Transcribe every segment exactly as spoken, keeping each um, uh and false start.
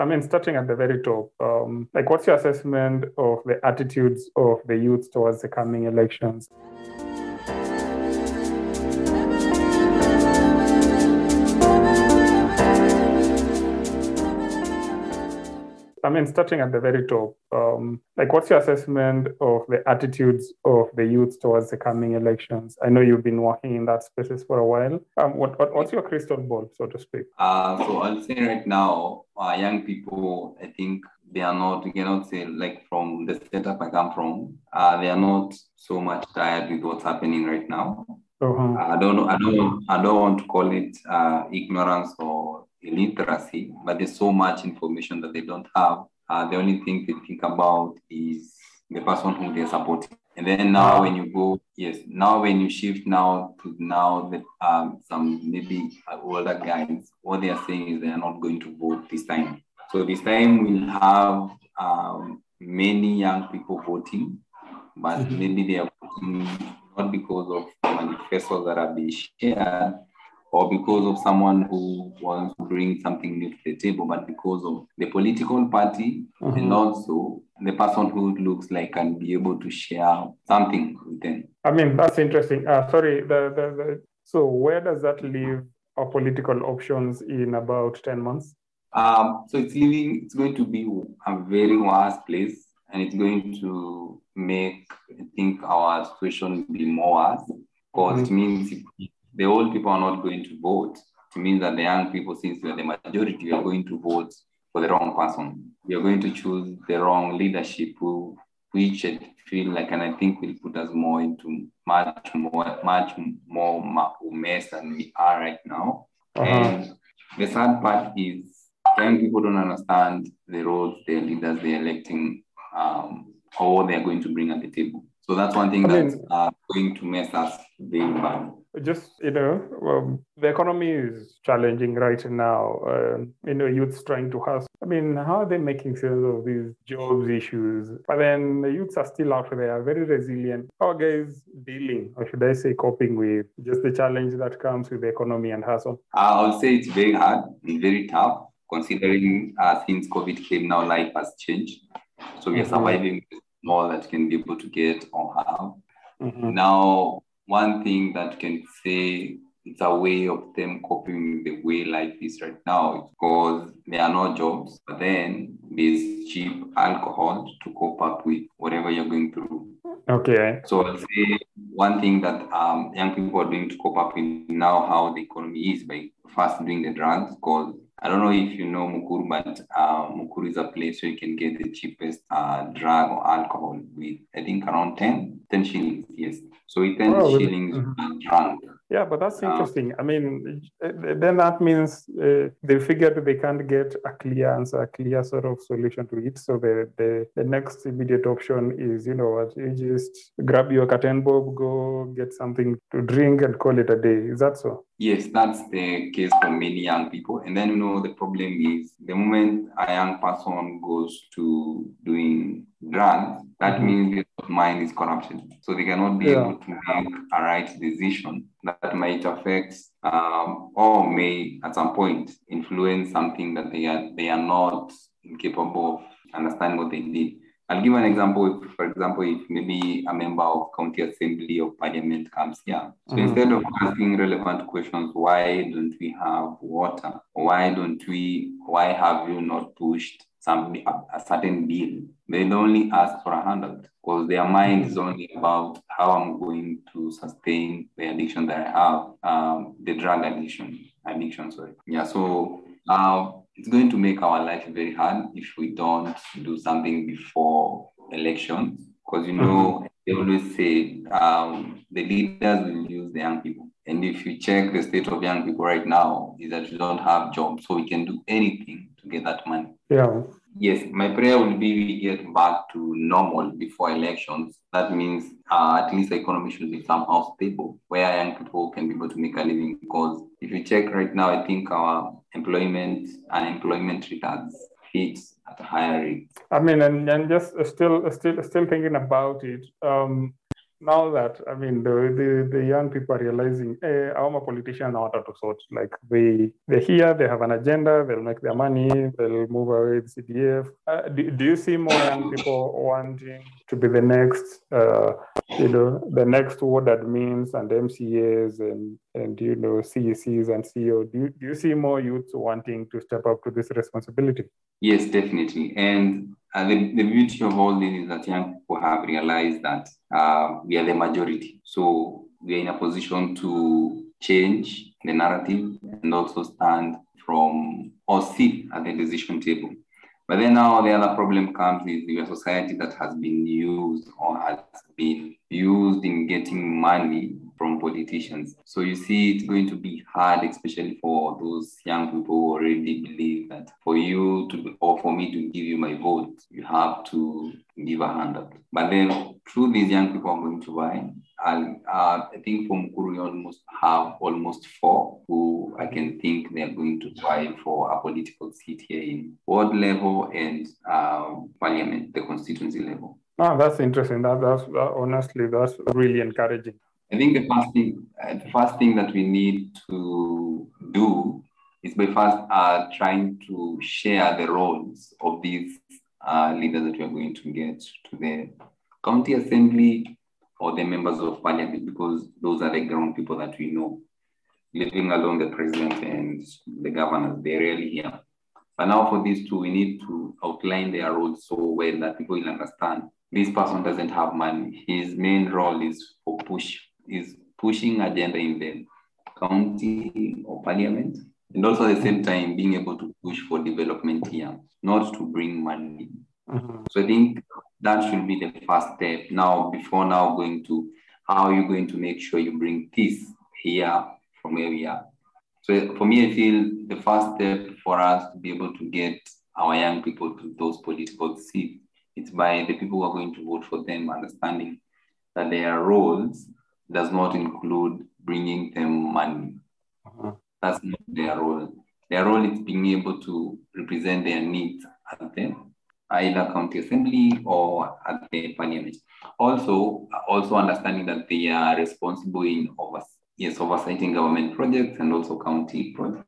I mean, starting at the very top, um, like what's your assessment of the attitudes of the youth towards the coming elections? I mean, starting at the very top, um, like what's your assessment of the attitudes of the youth towards the coming elections? I know you've been working in that spaces for a while. Um, what, what what's your crystal ball, so to speak? Uh, so I'll say right now, uh, young people, I think they are not, we cannot say like from the setup I come from, uh, they are not so much tired with what's happening right now. Uh-huh. I don't know, I don't, I don't want to call it uh, ignorance or illiteracy, but there's so much information that they don't have. Uh, the only thing they think about is the person who they're supporting. And then now Ah. when you go, yes, now when you shift now to now that um, some maybe older guys, what they are saying is they are not going to vote this time. So this time we'll have um, many young people voting, but mm-hmm. maybe they are voting not because of manifestos that are being shared or because of someone who wants to bring something new to the table, but because of the political party mm-hmm. and also the person who looks like can be able to share something with them. I mean, that's interesting. Uh, sorry, the, the, the, so where does that leave our political options in about ten months? Um, so it's leaving, it's going to be a very worse place, and it's going to make, I think, our situation be more worse, because mm-hmm. it means if the old people are not going to vote. It means that the young people, since we are the majority, we are going to vote for the wrong person. We are going to choose the wrong leadership, who, which I feel like, and I think will put us more into much more, much more mess than we are right now. Uh-huh. And the sad part is young people don't understand the roles their leaders they're electing um, or what they're going to bring at the table. So that's one thing I that's mean, uh, going to mess us very bad. Just, you know, um, the economy is challenging right now. Uh, you know, youths trying to hustle. I mean, how are they making sense of these jobs issues? But then the youths are still out there, very resilient. How are guys dealing, or should I say coping with just the challenge that comes with the economy and hustle? I'll say it's very hard and very tough, considering uh, since COVID came now, life has changed. So we are mm-hmm. surviving with more that can be able to get or have. Mm-hmm. Now, one thing that can say it's a way of them coping with the way life is right now is because there are no jobs, but then there's cheap alcohol to cope up with whatever you're going through. Okay. So I'll say one thing that um, young people are doing to cope up with now how the economy is by first doing the drugs, because I don't know if you know Mukuru, but uh, Mukuru is a place where you can get the cheapest uh, drug or alcohol with, I think, around ten, ten shillings, yes. So with ten oh, shillings, mm-hmm. drunk. Yeah, but that's interesting. Uh, I mean, then that means uh, they figured they can't get a clear answer, a clear sort of solution to it. So the, the, the next immediate option is, you know what, you just grab your curtain bob, go get something to drink and call it a day. Is that so? Yes, that's the case for many young people. And then, you know, the problem is the moment a young person goes to doing drugs, that mm-hmm. means their mind is corrupted. So they cannot be yeah. able to make a right decision that might affect um, or may at some point influence something that they are they are not incapable of understanding what they did. I'll give an example. If, for example, if maybe a member of county assembly or parliament comes here, so mm-hmm. instead of asking relevant questions, why don't we have water? Why don't we? Why have you not pushed some a, a certain bill? They only ask for a handout because their mind is only about how I'm going to sustain the addiction that I have, um, the drug addiction. Addiction, sorry. Yeah. So. Uh, It's going to make our life very hard if we don't do something before elections, because, you know, mm-hmm. they always say um, the leaders will use the young people. And if you check the state of young people right now, is that we don't have jobs, so we can do anything to get that money. Yeah. Yes, my prayer will be we get back to normal before elections. That means uh, at least the economy should be somehow stable, where young people can be able to make a living. Because if you check right now, I think our employment unemployment rate has hit at a higher rate. I mean, and, and just still still still thinking about it. Um, now that, I mean, the, the, the young people are realizing, hey, I'm a politician out of sort. Like they, they're here, they have an agenda, they'll make their money, they'll move away with C D F. Uh, do, do you see more young people wanting to be the next, uh, you know, the next ward admins and M C As and, and you know, C E Cs and C E O? Do you, do you see more youths wanting to step up to this responsibility? Yes, definitely. And uh, the, the beauty of all this is that young people have realized that uh, we are the majority. So we are in a position to change the narrative and also stand from or sit at the decision table. But then now the other problem comes is the society that has been used or has been used in getting money from politicians. So you see it's going to be hard, especially for those young people who already believe that for you to, or for me to give you my vote, you have to give a handout. But then through these young people I'm going to buy, I, uh, I think for Mukuru we almost have almost four who I can think they're going to vie for a political seat here in ward level and uh, parliament, the constituency level. Oh, that's interesting. That, that's that, honestly, that's really encouraging. I think the first thing, uh, the first thing that we need to do is by first uh, trying to share the roles of these uh, leaders that we are going to get to the county assembly or the members of parliament, because those are the ground people that we know. Leaving alone the president and the governors, they're rarely here. But now for these two, we need to outline their roles so well that people will understand. This person doesn't have money. His main role is for push, is pushing agenda in the county or parliament, and also at the same time being able to push for development here, not to bring money. Mm-hmm. So I think that should be the first step. Now, before now going to how are you going to make sure you bring peace here from where we are. So for me, I feel the first step for us to be able to get our young people to those political seats, it's by the people who are going to vote for them understanding that their roles does not include bringing them money. Uh-huh. That's not their role. Their role is being able to represent their needs at the either county assembly or at the parliament. Also, also understanding that they are responsible in over, yes, oversighting government projects and also county projects.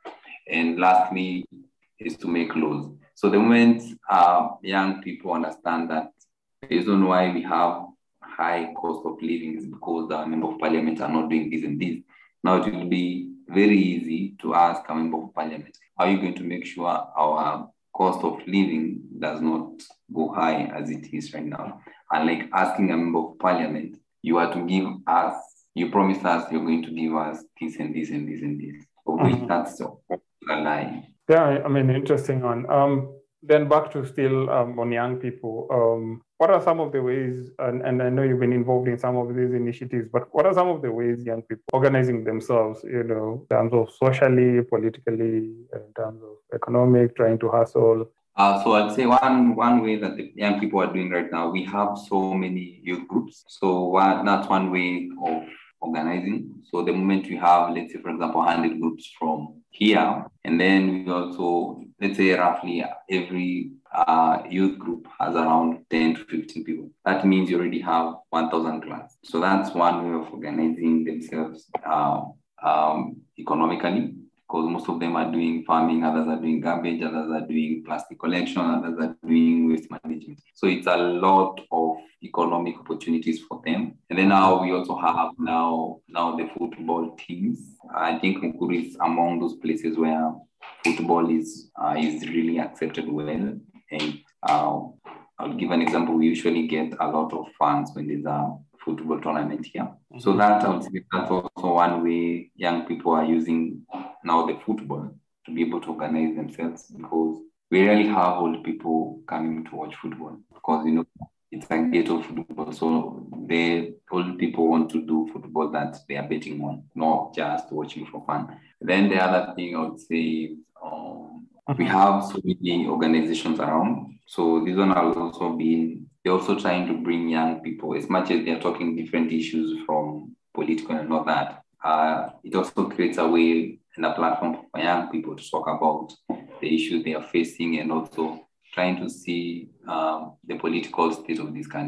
And lastly, is to make laws. So the moment uh, young people understand that the reason why we have high cost of living is because the member of parliament are not doing this and this. Now it will be very easy to ask a member of parliament, how are you going to make sure our cost of living does not go high as it is right now? And like asking a member of parliament, you are to give us, you promise us you're going to give us this and this and this and this. Of which mm-hmm. That's a lie. Yeah, I mean, interesting one. Um, then back to still um, on young people. Um, what are some of the ways, and, and I know you've been involved in some of these initiatives, but what are some of the ways young people organizing themselves, you know, in terms of socially, politically, in terms of economic, trying to hustle? Uh, so I'd say one one way that the young people are doing right now, we have so many youth groups. So one, that's one way of organizing. So the moment we have, let's say, for example, one hundred groups from here, and then we also, let's say, roughly every uh, youth group has around ten to fifteen people. That means you already have one thousand class. So that's one way of organizing themselves uh, um, economically, because most of them are doing farming, others are doing garbage, others are doing plastic collection, others are doing waste management. So it's a lot of economic opportunities for them. And then now we also have now, now the football teams. I think Mukuru is among those places where football is uh, is really accepted well. And uh, I'll give an example. We usually get a lot of funds when there's a football tournament here. Mm-hmm. So that I would say that's also one way young people are using now the football to be able to organize themselves, because we rarely have old people coming to watch football because, you know, it's a ghetto football. So the old people want to do football that they are betting on, not just watching for fun. Then the other thing I would say, um, we have so many organizations around. So these one are also being, they're also trying to bring young people, as much as they're talking different issues from political and all that. Uh, it also creates a way and a platform for young people to talk about the issues they are facing and also trying to see um, the political state of this country.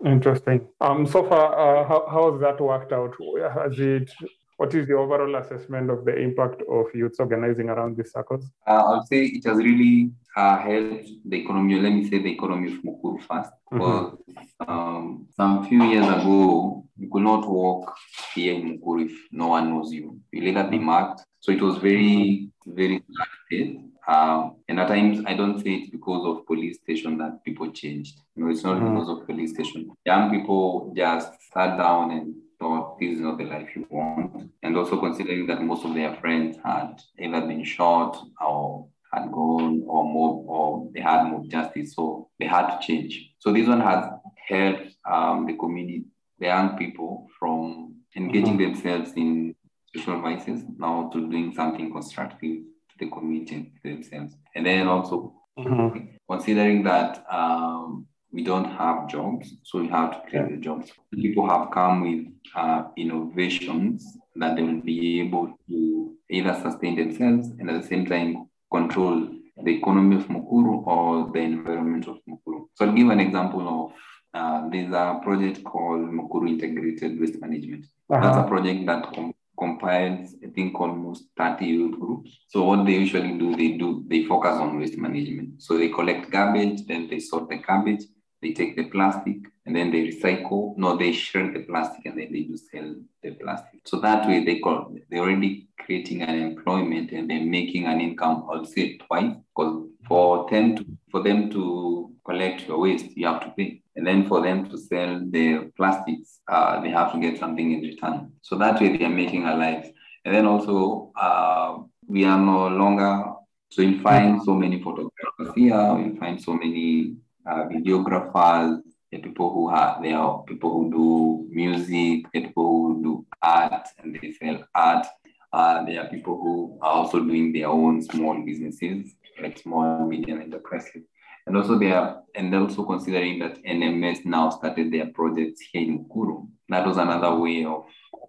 Interesting. Um, so far, uh, how, how has that worked out? Has it, what is the overall assessment of the impact of youths organizing around these circles? Uh, I'll say it has really uh, helped the economy. Let me say the economy of Mukuru first. Because mm-hmm. um, some few years ago, you could not walk here in Mukuru if no one knows you. You later be marked. So it was very, very hard. Um, and at times, I don't say it's because of police station that people changed. No, it's not mm-hmm. because of police station. Young people just sat down and thought this is not the life you want. And also considering that most of their friends had either been shot or had gone or mob, or they had mob justice, so they had to change. So this one has helped um, the community, the young people, from engaging mm-hmm. themselves in social vices now to doing something constructive to the community themselves. And then also mm-hmm. considering that um, we don't have jobs, so we have to create yeah. the jobs. People have come with uh, innovations that they will be able to either sustain themselves and at the same time control the economy of Mukuru or the environment of Mukuru. So I'll give an example of uh, there's a project called Mukuru Integrated Waste Management. Uh-huh. That's a project that com- compiles, I think, almost thirty youth groups. So what they usually do, they do they focus on waste management. So they collect garbage, then they sort the garbage, they take the plastic, and then they recycle. No, they shred the plastic, and then they do sell the plastic. So that way, they call they're already creating an employment, and they're making an income. I'll say twice, because for them to for them to collect your waste, you have to pay, and then for them to sell the plastics, uh, they have to get something in return. So that way, they are making a life. And then also, uh, we are no longer. So you'll find so many photographers here. You'll find so many Uh, videographers, the people who have, there are people who do music, the people who do art and they sell art. Uh, there are people who are also doing their own small businesses, like small medium enterprises. And also they are, and also considering that N M S now started their projects here in Mukuru. That was another way of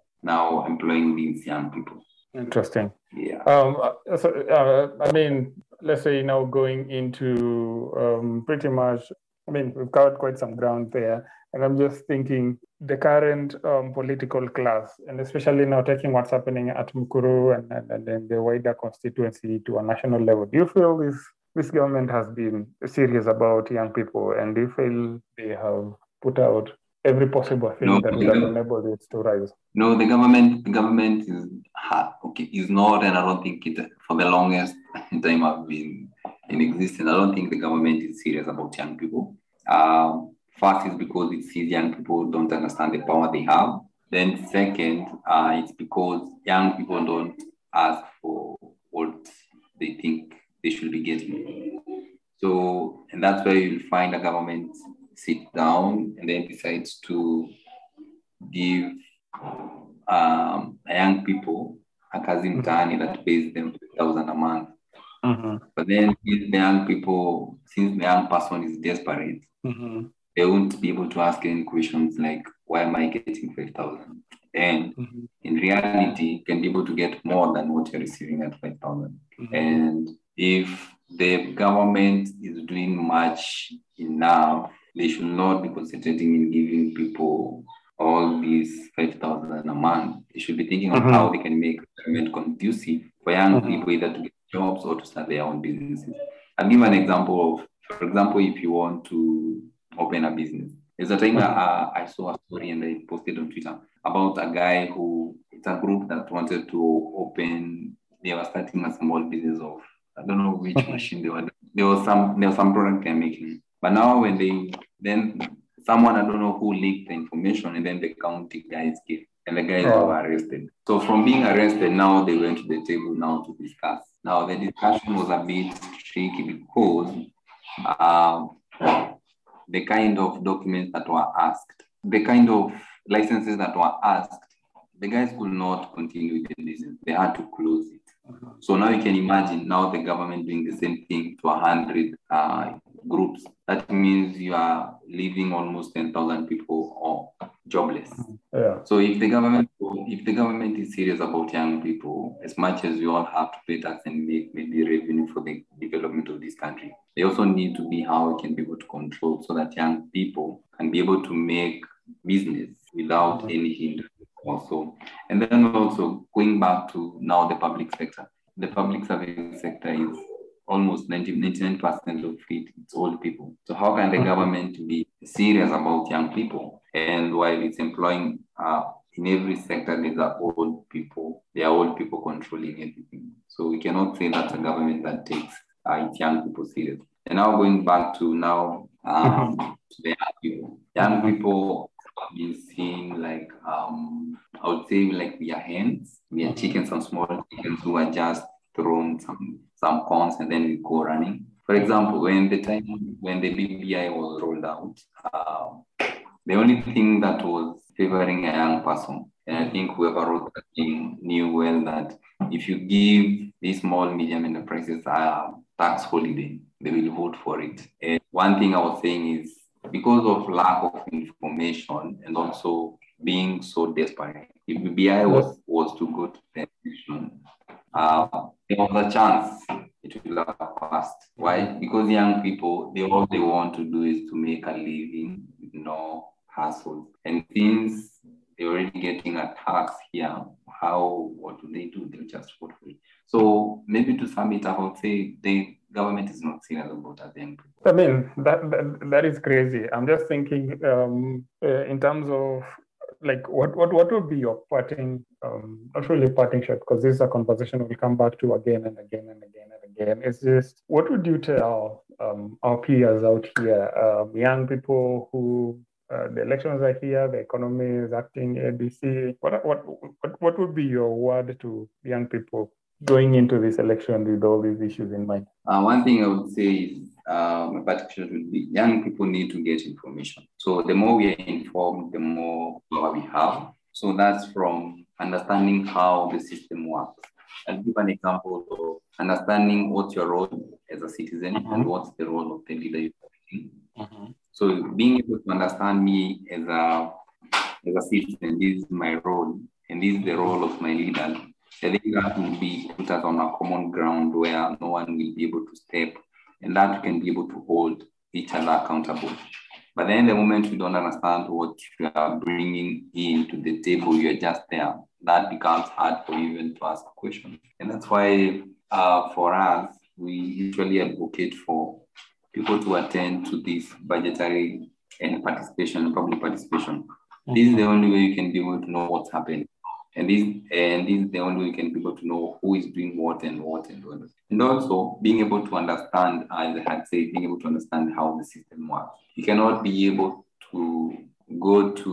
now employing these young people. Interesting. Yeah. Um, so, uh, I mean, let's say now going into um, pretty much, I mean, we've covered quite some ground there. And I'm just thinking the current um, political class, and especially now taking what's happening at Mukuru and, and, and then the wider constituency to a national level. Do you feel this, this government has been serious about young people, and do you feel they have put out every possible thing no, that would have enabled it to rise? No, the government, the government is okay, is not, and I don't think it for the longest time I've been in existence. I don't think the government is serious about young people. Um, first is because it sees young people don't understand the power they have. Then second, uh, it's because young people don't ask for what they think they should be getting. So, and that's where you'll find the government sit down and then decides to give um, young people a cousin mtaani that pays them two thousand a month. Mm-hmm. But then if the young people, since the young person is desperate, mm-hmm. they won't be able to ask any questions like, why am I getting five thousand? And mm-hmm. in reality, you can be able to get more than what you're receiving at five thousand. Mm-hmm. And if the government is doing much enough, they should not be concentrating in giving people all these five thousand a month. They should be thinking mm-hmm. of how they can make government conducive for young mm-hmm. people either to get jobs or to start their own businesses. I'll give an example of, for example, if you want to open a business. There's a time mm-hmm. uh, I saw a story and I posted on Twitter about a guy who, it's a group that wanted to open, they were starting a small business of, I don't know which mm-hmm. machine they were, there was some, there was some product they're making. But now when they, then someone, I don't know who leaked the information, and then the county guys came, and the guys oh. were arrested. So from being arrested, now they went to the table now to discuss. Now the discussion was a bit tricky because uh, the kind of documents that were asked, the kind of licenses that were asked, the guys could not continue with the business. They had to close it. Uh-huh. So now you can imagine now the government doing the same thing to a hundred uh, groups. That means you are leaving almost ten thousand people or jobless. Yeah. So if the government if the government is serious about young people, as much as we all have to pay tax and make maybe revenue for the development of this country, they also need to be how we can be able to control so that young people can be able to make business without mm-hmm. any hindrance also. And then also going back to now the public sector. The public service sector is almost ninety, ninety-nine percent of it, it's old people. So how can the mm-hmm. government be serious about young people? And while it's employing uh, in every sector, there's are old people. There are old people controlling everything. So we cannot say that's a government that takes uh, its young people serious. And now going back to now um, to the young people. Young people have been seen like, um, I would say like we are hens. We are chickens, some small chickens who are just thrown some, some corns and then we go running. For example, when the time when the B B I was rolled out, uh, the only thing that was favoring a young person, and I think whoever wrote that thing knew well that if you give these small, medium enterprises a tax holiday, they will vote for it. And one thing I was saying is because of lack of information and also being so desperate, if B B I was, was to go to the election, uh, there was a chance it will have passed. Why? Because young people, they all they want to do is to make a living, you know, hassle. And since they're already getting a tax here, how, what do they do? They'll just vote for it. So maybe to sum it up, I would say the government is not serious about that young people. I mean, that, that, that is crazy. I'm just thinking um, uh, in terms of like, what, what, what would be your parting, um, not really parting shot, because this is a conversation we'll come back to again and again and again and again. It's just, what would you tell um, our peers out here, um, young people who Uh, the elections are here, the economy is acting A B C. What, what what what would be your word to young people going into this election with all these issues in mind? Uh, one thing I would say is, uh, my particular would be young people need to get information. So the more we are informed, the more power we have. So that's from understanding how the system works. I'll give an example of understanding what's your role as a citizen mm-hmm. and what's the role of the leader you're playing. Mm-hmm. So being able to understand me as a as a citizen, this is my role, and this is the role of my leader. I think that will be put us on a common ground where no one will be able to step, and that we can be able to hold each other accountable. But then the moment we don't understand what you are bringing into the table, you're just there. That becomes hard for you even to ask questions. And that's why uh, for us, we usually advocate for people to attend to this budgetary and participation, public participation. Mm-hmm. This is the only way you can be able to know what's happening. And this, and this is the only way you can be able to know who is doing what and what and what. And also being able to understand, as I had said, being able to understand how the system works. You cannot be able to go to,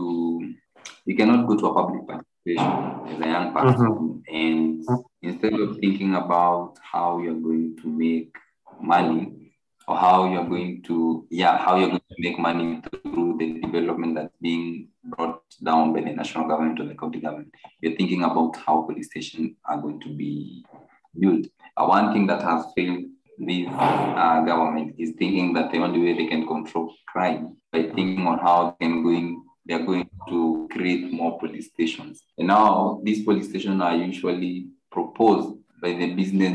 you cannot go to a public participation as a young person mm-hmm. and instead of thinking about how you're going to make money, or how you're going to, yeah, how you're going to make money through the development that's being brought down by the national government or the county government. You're thinking about how police stations are going to be built. Uh, one thing that has failed this uh, government is thinking that the only way they can control crime by thinking on how they can going, they're going to create more police stations. And now these police stations are usually proposed by the business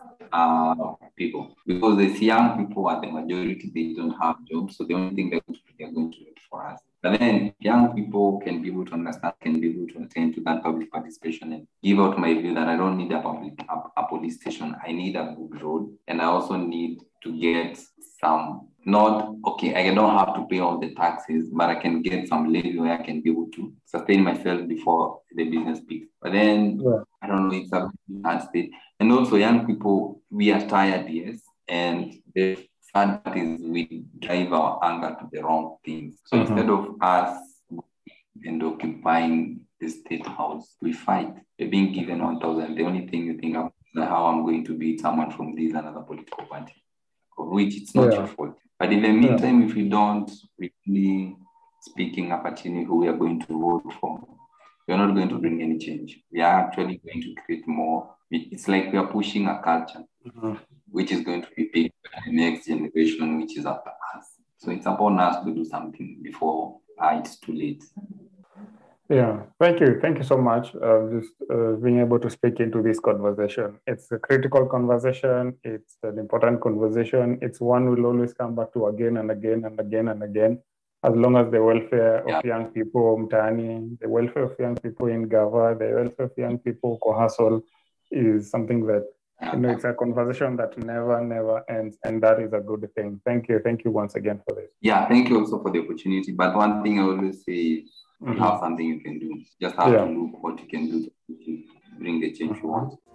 Uh, people, because the young people are the majority, they don't have jobs, so the only thing they're going to do, they're going to do it for us. But then young people can be able to understand, can be able to attend to that public participation and give out my view that I don't need a public a, a police station, I need a good road, and I also need to get some, not, okay, I don't have to pay all the taxes, but I can get some levy where I can be able to sustain myself before the business peaks. But then, yeah. I don't know, it's a hard state. And also young people, we are tired, yes, and the sad part is we drive our anger to the wrong things. So mm-hmm. instead of us and occupying the state house, we fight. We're being given one thousand. The only thing you think of is how I'm going to beat someone from this another political party, of which it's not yeah. your fault. But in the meantime, yeah. if we don't really speaking opportunity who we are going to vote for, we're not going to bring any change. We are actually going to create more. It's like we are pushing a culture, mm-hmm. which is going to be big by the next generation, which is after us. So it's upon us to do something before uh, it's too late. Yeah, thank you. Thank you so much. Uh, just uh, being able to speak into this conversation. It's a critical conversation. It's an important conversation. It's one we'll always come back to again and again and again and again. As long as the welfare of Yeah. young people, Mtani, the welfare of young people in Gava, the welfare of young people, Kohasol, is something that, you know, it's a conversation that never, never ends. And that is a good thing. Thank you. Thank you once again for this. Yeah, thank you also for the opportunity. But one thing I always say is you Mhm. have something you can do. Just have Yeah. to look what you can do to bring the change you want.